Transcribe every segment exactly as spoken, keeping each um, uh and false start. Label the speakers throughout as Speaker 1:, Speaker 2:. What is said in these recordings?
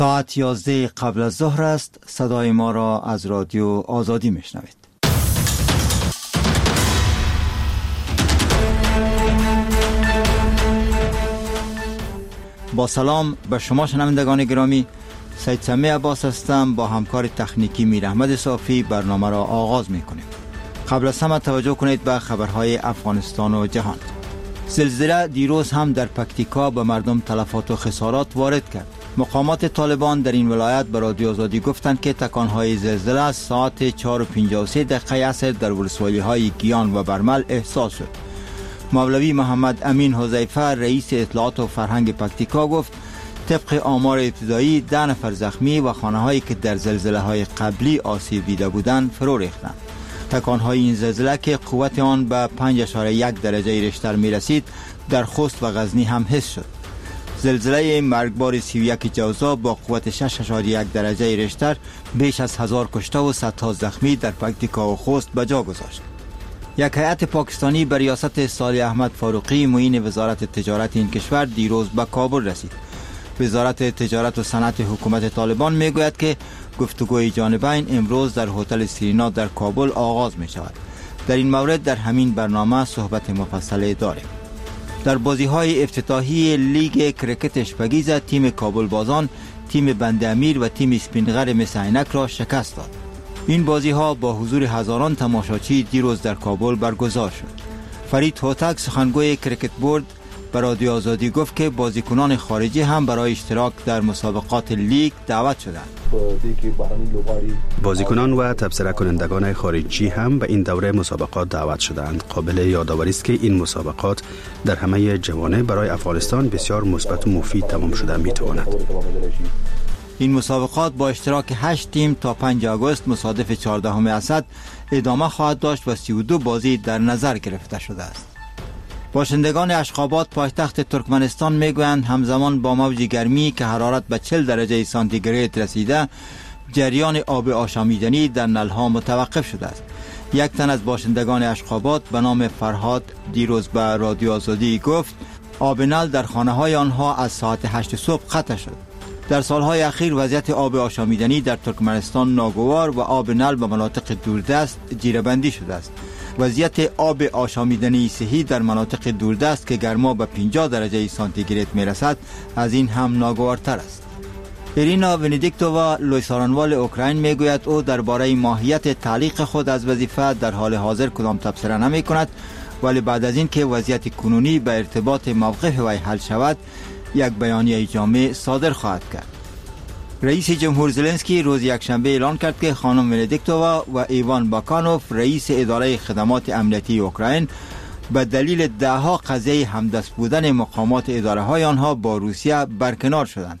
Speaker 1: ساعت یازده قبل از ظهر است. صدای ما را از رادیو آزادی میشنوید. با سلام به شما شنوندگان گرامی، سید سمیع عباس هستم. با همکار تکنیکی میر احمد صافی برنامه را آغاز میکنیم. قبل از همه توجه کنید به خبرهای افغانستان و جهان. زلزله دیروز هم در پکتیکا به مردم تلفات و خسارات وارد کرد. مقامات طالبان در این ولایت به رادیو آزادی گفتند که تکانهای زلزله از ساعت چهار و پنجاه و سه دقیقه عصر در ولسوالی‌های گیان و برمل احساس شد. مولوی محمد امین حذیفه رئیس اطلاعات و فرهنگ پکتیکا گفت طبق آمار ابتدایی ده نفر زخمی و خانه‌هایی که در زلزله‌های قبلی آسیب دیده بودند فرو ریختند. تکانهای این زلزله که قوت آن به پنج اشاره یک درجه ریشتر می رسید در خوست و غزنی هم حس شد. زلزله مرگبار سی و یک جوزا با قوت شش اشاره یک درجه ریشتر بیش از هزار کشته و صدها زخمی در پکتیکا و خوست به جا گذاشت. یک هیئت پاکستانی به ریاست صالح احمد فاروقی معین وزارت تجارت این کشور دیروز به کابل رسید. وزارت تجارت و صنعت حکومت طالبان می گوید که گفتگوی جانبین امروز در هتل سیرینا در کابل آغاز می شود. در این مورد در همین برنامه صحبت مفصل داریم. در بازی های افتتاحی لیگ کرکت اشپگیز تیم کابل بازان تیم بند امیر و تیم اسپینغر مس عینک را شکست داد. این بازی ها با حضور هزاران تماشاچی دیروز در کابل برگزار شد. فرید هوتک سخنگوی کرکت بورد به رادیو آزادی گفت که بازیکنان خارجی هم برای اشتراک در مسابقات لیگ دعوت شدند.
Speaker 2: بازیکنان و تبصره کنندگان خارجی هم به این دوره مسابقات دعوت شدند. قابل یادآوری است که این مسابقات در همه جوانب برای افغانستان بسیار مثبت و مفید تمام شده میتواند.
Speaker 1: این مسابقات با اشتراک هشت تیم تا پنجم آگوست مصادف چهاردهم اسد ادامه خواهد داشت و سی و دو بازی در نظر گرفته شده است. باشندگان اشخاباد پایتخت ترکمنستان میگویند همزمان با موج گرمی که حرارت به چهل درجه سانتیگراد رسیده، جریان آب آشامیدنی در نلها متوقف شده است. یک تن از باشندگان اشخاباد به نام فرهاد دیروز به رادیو آزادی گفت آب نل در خانه های آنها از ساعت هشت صبح قطع شد. در سالهای اخیر وضعیت آب آشامیدنی در ترکمنستان ناگوار و آب نل به مناطق دوردست جیره‌بندی شده است. وضعیت آب آشامیدنی صحی در مناطق دوردست که گرما به پنجاه درجه سانتیگراد می رسد از این هم ناگوارتر است. ایرینا ونیدیکتووا لویسارانوال اوکراین می گوید او درباره ماهیت تعلیق خود از وظیفه در حال حاضر کدام تبصره نمی کند، ولی بعد از این که وضعیت کنونی به ارتباط موقف وی حل شود یک بیانیه جامع صادر خواهد کرد. رئیس جمهور زلنسکی روز یکشنبه اعلان کرد که خانم ونیدیکتووا و ایوان باکانوف رئیس اداره خدمات امنیتی اوکراین به دلیل دهها قضیه همدست بودن مقامات اداره های آنها با روسیه برکنار شدند.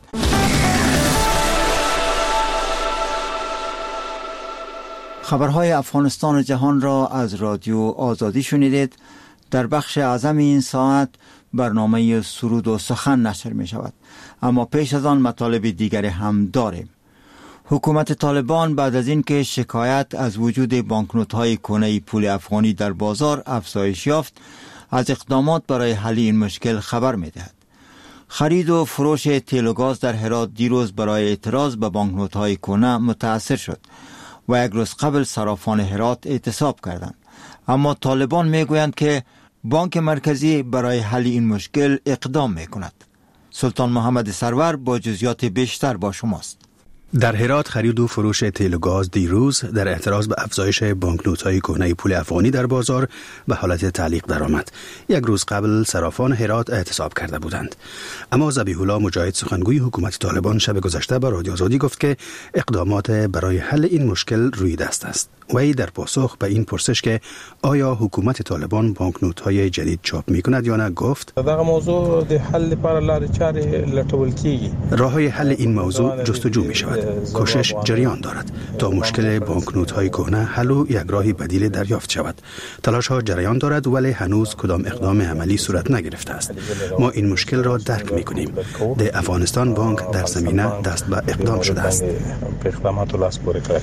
Speaker 1: خبرهای افغانستان و جهان را از رادیو آزادی شنیدید. در بخش اعظم این ساعت برنامه سرود و سخن نشر می شود، اما پیش از آن مطالب دیگری هم داریم. حکومت طالبان بعد از این که شکایت از وجود بانکنوت های کهنه پول افغانی در بازار افزایش یافت، از اقدامات برای حل این مشکل خبر می دهد. خرید و فروش تیل و گاز در هرات دیروز برای اعتراض به بانکنوت های کهنه متأثر شد و یک روز قبل صرافان هرات اعتصاب کردند. اما طالبان می گویند که بانک مرکزی برای حل این مشکل اقدام می کند. سلطان محمد سرور با جزئیات بیشتر با شماست.
Speaker 2: در هرات خرید و فروش تیل و گاز دیروز در اعتراض به افزایش بانکنوت‌های کهنه پول افغانی در بازار به حالت تعلیق درآمد. یک روز قبل صرافان هرات اعتصاب کرده بودند. اما ذبیح الله مجاهد سخنگوی حکومت طالبان شب گذشته به رادیو آزادی گفت که اقدامات برای حل این مشکل روی دست است. وی در پاسخ به این پرسش که آیا حکومت طالبان بانکنوت‌های جدید چاپ می‌کند یا نه گفت
Speaker 3: دغه موضوع د حل لپاره لارې چارې لټول کیږي.
Speaker 2: راه‌های حل این موضوع جستجو می‌شود. کوشش جریان دارد تا مشکل بانکنوت‌های کهنه حل و یک راه بدیل دریافت شود. تلاش‌ها جریان دارد ولی هنوز کدام اقدام عملی صورت نگرفته است. ما این مشکل را درک می‌کنیم. د افغانستان بانک در زمینه دست به اقدام شده است.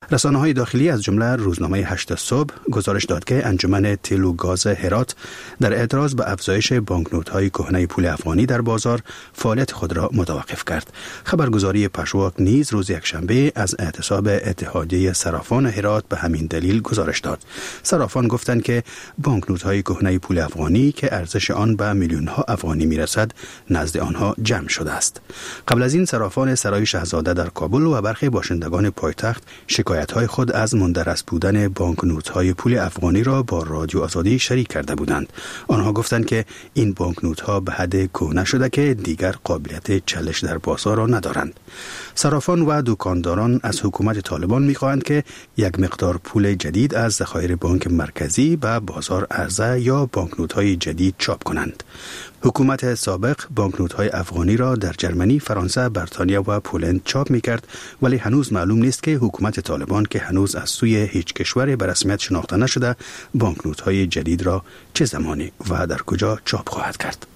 Speaker 2: رسانه‌های داخلی از جمله روزنامه هشت صبح گزارش داد که انجمن تیل و گاز هرات در اعتراض به افزایش بانکنوت‌های کهنه پول افغانی در بازار فعالیت خود را متوقف کرد. خبرگزاری پشواک نیز روز یکشنبه از اعتصاب اتحادیه صرافان هرات به همین دلیل گزارش داد. صرافان گفتند که بانکنوت‌های کهنه پول افغانی که ارزش آن به میلیون‌ها افغانی میرسد نزد آنها جمع شده است. قبل از این صرافان سرای شاهزاده در کابل و برخی باشندگان پایتخت شکایت‌های خود از مندرس بودن بانکنوت‌های پول افغانی را با رادیو آزادی شریک کرده بودند. آنها گفتند که این بانکنوت‌ها به حد کهنه شده که دیگر قابلیت چلش در بازار را ندارند. صرافان و دکانداران از حکومت طالبان می‌خواهند که یک مقدار پول جدید از ذخایر بانک مرکزی به بازار عرضه یا بانکنوت‌های جدید چاپ کنند. حکومت سابق بانکنوت‌های افغانی را در جرمنی، فرانسه، بریتانیا و پولند چاپ می‌کرد، ولی هنوز معلوم نیست که حکومت طالبان که هنوز از سوی هیچ کشور به رسمیت شناخته نشده بانکنوت‌های جدید را چه زمانی و در کجا چاپ خواهد کرد.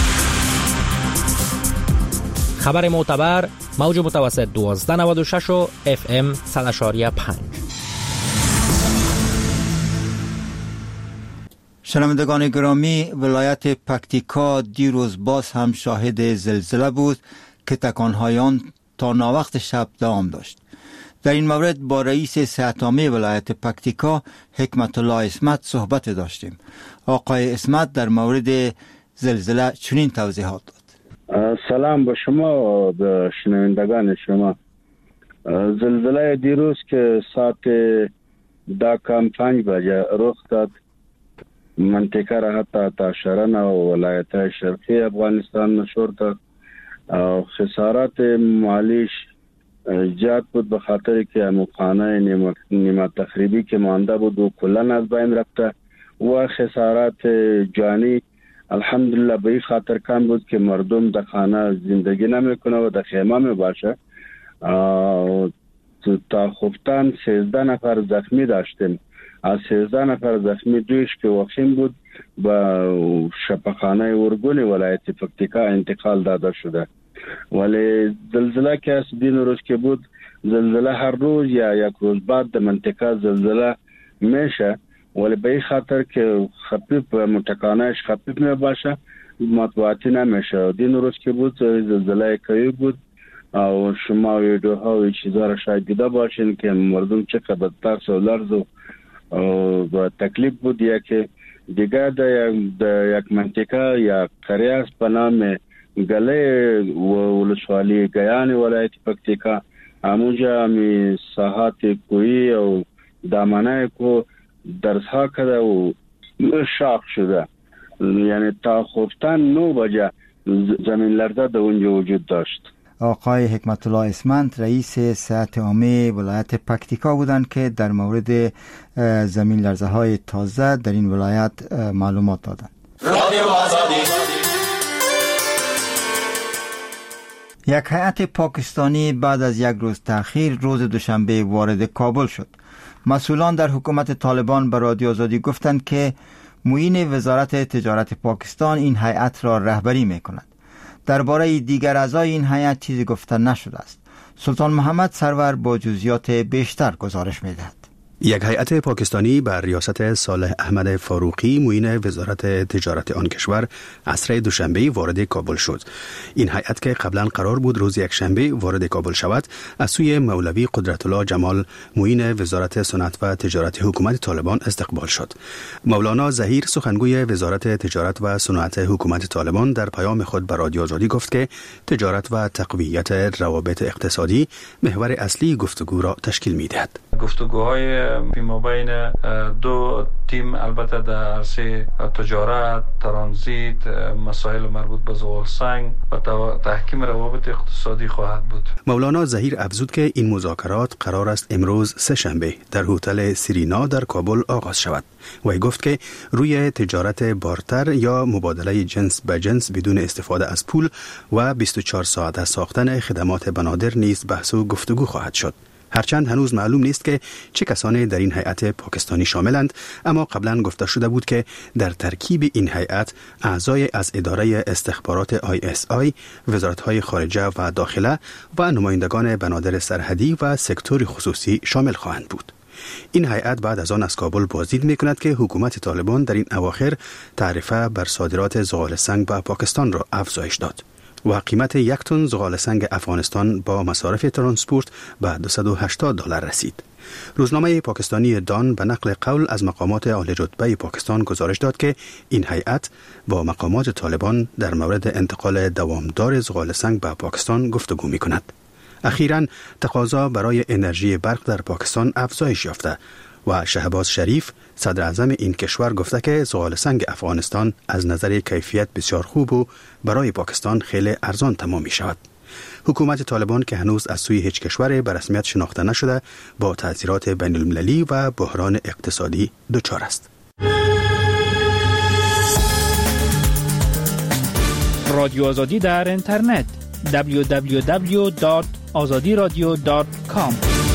Speaker 4: خبر معتبر موج متوسط دوازده نود و شش و اف ام صد و پنج.
Speaker 1: شنوندگان گرامی، ولایت پکتیکا دیروز باز هم شاهد زلزله بود که تکانهای آن تا ناوقت شب دوام داشت. در این مورد با رئیس صحت عامه ولایت پکتیکا حکمت الله اسمت صحبت داشتیم. آقای اسمت در مورد زلزله چنین توضیحات داد.
Speaker 5: سلام به شما و به شنوندگان شما. زلزله دیروز که ساعت ده کم پنج بجه رخ داد، منطقه را حتی تا شرن و ولایت شرقی افغانستان مشهور داد. خسارات مالیش زیاد بود به خاطر که مخانه نیمه تخریبی که مانده بود و کلن از بین رفته و خسارات جانی الحمدلله به این خاطر کم بود که مردم در خانه زندگی نمیکنه و در خیمه می باشه. تا خفتن سیزده نفر زخمی داشتیم. از سیزده نفر زخمی دویش که وخیم بود به شفاخانه ارگون ولایت پکتیکا انتقال داده شده. ولی زلزله که از دین روز که بود، زلزله هر روز یا یک روز بعد در منطقه زلزله میشه، ولی به این خاطر که خفیف متکانهش خفیف می باشه مطبوعاتی نمیشه. دین روز که بود زلزله قوی بود و شما ویدیوها و چیزا را شاید دیده باشین که مردم چقدر به ترس و لرز و با تکلیف بود. یا که دیگر در یک منطقه یا قریه است به نام گله ولسوالی گیان ولایت پکتیکا، همونجا همی ساحات کویی و دامنه کو درس ها کرده و شاق شده. یعنی تا خفتن نو بجه زمین لرزه در اونجا وجود داشت.
Speaker 1: آقای حکمت الله اسمت رئیس صحت عامه ولایت پکتیکا بودند که در مورد زمین لرزه های تازه در این ولایت معلومات دادند. یک هیئت پاکستانی بعد از یک روز تأخیر روز دوشنبه وارد کابل شد. مسئولان در حکومت طالبان به رادیو آزادی گفتند که معین وزارت تجارت پاکستان این هیئت را رهبری می‌کند. درباره دیگر اعضای این هیئت چیزی گفته نشده است. سلطان محمد سرور با جزئیات بیشتر گزارش می‌دهد.
Speaker 2: یک هیئت پاکستانی بر ریاست صالح احمد فاروقی معین وزارت تجارت آن کشور عصر دوشنبه وارد کابل شد. این هیئت که قبلا قرار بود روز یکشنبه وارد کابل شود، از سوی مولوی قدرت الله جمال معین وزارت صنعت و تجارت حکومت طالبان استقبال شد. مولانا ظهیر سخنگوی وزارت تجارت و صنعت حکومت طالبان در پیام خود به رادیو آزادی گفت که تجارت و تقویت روابط اقتصادی محور اصلی گفتگو را تشکیل می‌دهد.
Speaker 6: گفتگوهای ما بین دو تیم البته در عرصه تجارت، ترانزیت، مسائل مربوط به زغال سنگ و تحکیم روابط اقتصادی خواهد بود.
Speaker 2: مولانا ظهیر افزود که این مذاکرات قرار است امروز سه شنبه در هتل سیرینا در کابل آغاز شود. و گفت که روی تجارت بارتر یا مبادله جنس به جنس بدون استفاده از پول و بیست و چهار ساعته ساختن خدمات بنادر نیز بحث و گفتگو خواهد شد. هرچند هنوز معلوم نیست که چه کسانی در این هیئت پاکستانی شاملند، اما قبلا گفته شده بود که در ترکیب این هیئت اعضای از اداره استخبارات آی اس آی، وزارت‌های خارجه و داخله و نمایندگان بنادر سرحدی و سکتور خصوصی شامل خواهند بود. این هیئت بعد از آن از کابل بازدید می‌کند که حکومت طالبان در این اواخر تعرفه بر صادرات زغال سنگ به پاکستان را افزایش داد و قیمت یک تن زغال سنگ افغانستان با مصارف ترانسپورت به دویست و هشتاد دلار رسید. روزنامه پاکستانی دان به نقل قول از مقامات عالی رتبه پاکستان گزارش داد که این هیئت با مقامات طالبان در مورد انتقال دوامدار زغال سنگ به پاکستان گفتگو می‌کند. اخیراً تقاضا برای انرژی برق در پاکستان افزایش یافته و شهباز شریف صدر اعظم این کشور گفته که زغال سنگ افغانستان از نظر کیفیت بسیار خوب و برای پاکستان خیلی ارزان تمام می شود. حکومت طالبان که هنوز از سوی هیچ کشور به رسمیت شناخته نشده با تأثیرات بین المللی و بحران اقتصادی دچار است.
Speaker 4: رادیو آزادی در اینترنت دبلیو دبلیو دبلیو دات آزادی رادیو دات کام.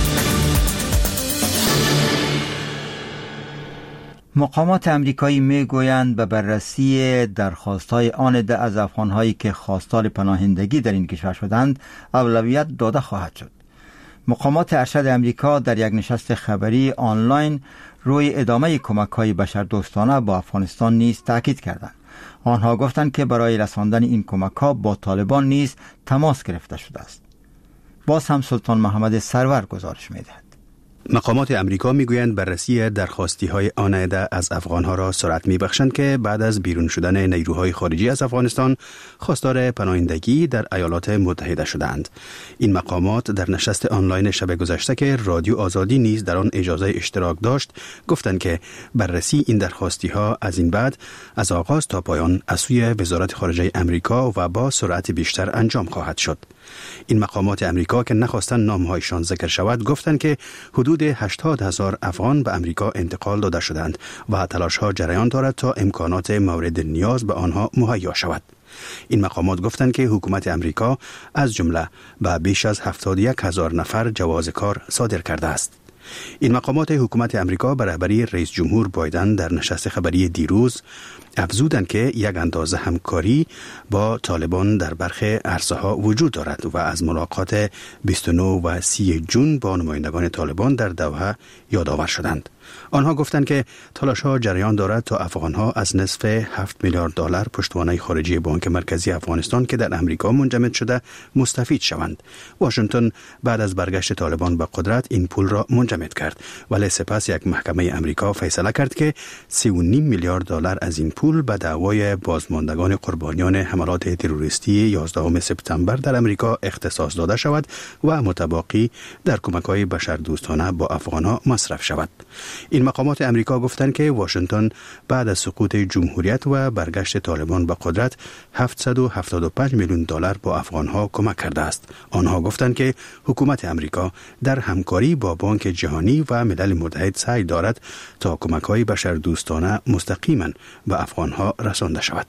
Speaker 1: مقامات امریکایی میگویند به بررسی درخواست‌های آن ده از افغان‌هایی که خواستار پناهندگی در این کشور شدند اولویت داده خواهد شد. مقامات ارشد امریکا در یک نشست خبری آنلاین روی ادامه کمک‌های بشردوستانه با افغانستان نیز تاکید کردند. آنها گفتند که برای رساندن این کمک‌ها با طالبان نیز تماس گرفته شده است. باز هم سلطان محمد سرور گزارش می‌دهد.
Speaker 2: مقامات امریکا میگویند بررسی درخواستی های آن عده از افغانها را سرعت میبخشند که بعد از بیرون شدن نیروهای خارجی از افغانستان خواستار پناهندگی در ایالات متحده شدند. این مقامات در نشست آنلاین شب گذشته که رادیو آزادی نیز در آن اجازه اشتراک داشت گفتند که بررسی این درخواستی ها از این بعد از آغاز تا پایان از سوی وزارت خارجه امریکا و با سرعت بیشتر انجام خواهد شد. این مقامات امریکا که نخواستن نامهایشان ذکر شود گفتند که حدود هشتاد هزار افغان به امریکا انتقال داده شدند و تلاش‌ها جریان دارد تا امکانات مورد نیاز به آنها مهیا شود. این مقامات گفتند که حکومت امریکا از جمله به بیش از هفتاد و یک هزار نفر جواز کار صادر کرده است. این مقامات حکومت امریکا به رهبری رئیس جمهور بایدن در نشست خبری دیروز افزودند که یک اندازه همکاری با طالبان در برخی عرصه‌ها وجود دارد و از ملاقات بیست و نه و سی جون با نمایندگان طالبان در دوحه یادآور شدند. آنها گفتند که تلاش‌ها جریان دارد تا افغان‌ها از نصف هفت میلیارد دلار پشتوانه خارجی بانک مرکزی افغانستان که در امریکا منجمد شده مستفید شوند. واشنگتن بعد از برگشت طالبان به قدرت این پول را منجمد کرد، ولی سپس یک محکمه امریکا فیصله کرد که سه و نیم میلیارد دلار از این پول به دعوای بازماندگان قربانیان حملات تروریستی یازدهم سپتامبر در امریکا اختصاص داده شود و متباقی در کمک‌های بشردوستانه با افغان‌ها مصرف شود. این مقامات امریکا گفتند که واشنگتن بعد از سقوط جمهوریت و برگشت طالبان به قدرت هفتصد و هفتاد و پنج میلیون دلار با افغانها کمک کرده است. آنها گفتند که حکومت امریکا در همکاری با بانک جهانی و ملل متحد سعی دارد تا کمک‌های بشردوستانه مستقیما به افغانها رسانده شود.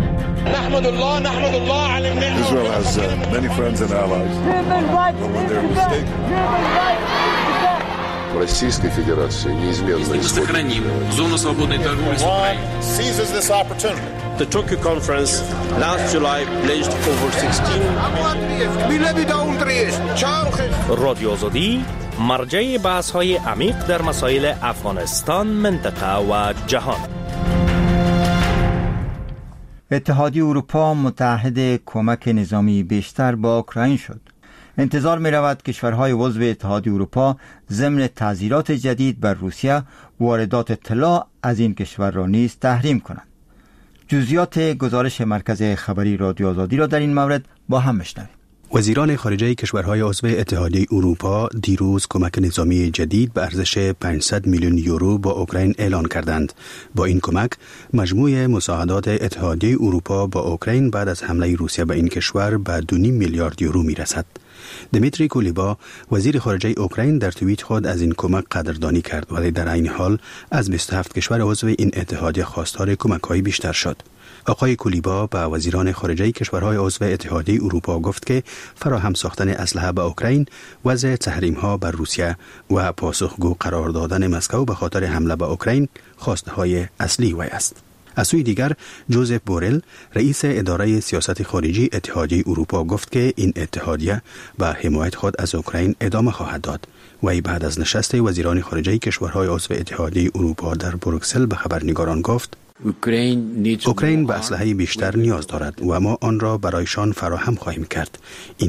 Speaker 7: نحمد الله نحمد الله على النعمة.
Speaker 8: Israel has uh, many friends and allies. But when they're mistaken. Российской Федерации неизменно
Speaker 9: сохраним зону свободной торговли с Украиной.
Speaker 7: Seizes this opportunity.
Speaker 10: The Tokyo conference last July pledged over sixteen
Speaker 4: رادیو آزادی مرجع بحث‌های عمیق در مسائل افغانستان، منطقه و جهان.
Speaker 1: اتحادیه اروپا متعهد کمک نظامی بیشتر با اوکراین شد. انتظار می رود کشورهای عضو اتحادیه اروپا ضمن تعزیرات جدید بر روسیه واردات طلا از این کشور را نیز تحریم کنند. جزئیات گزارش مرکز خبری رادیو آزادی را در این مورد با هم بشنویم.
Speaker 2: وزیران خارجه کشورهای عضو اتحادیه اروپا دیروز کمک نظامی جدید به ارزش پانصد میلیون یورو با اوکراین اعلان کردند. با این کمک مجموع مساعدات اتحادیه اروپا با اوکراین بعد از حمله روسیه به این کشور به دو و نیم میلیارد یورو میرسد. دمیتری کولیبا وزیر خارجه اوکراین در توییت خود از این کمک قدردانی کرد، ولی در این حال از بیست و هفت کشور عضو این اتحادیه خواستار کمک‌های بیشتر شد. آقای کولیبا به وزیران خارجه کشورهای عضو اتحادیه اروپا گفت که فراهم ساختن اسلحه به اوکراین، وضع تحریم‌ها بر روسیه و پاسخگو قرار دادن مسکو به خاطر حمله به اوکراین خواستهای اصلی وی است. از سوی دیگر جوزف بورل رئیس اداره سیاست خارجی اتحادیه اروپا گفت که این اتحادیه به حمایت خود از اوکراین ادامه خواهد داد. وی بعد از نشست وزیران خارجه کشورهای عضو اتحادیه اروپا در بروکسل به خبرنگاران گفت اوکراین به اسلحه بیشتر نیاز دارد و ما آن را برایشان فراهم خواهیم کرد. این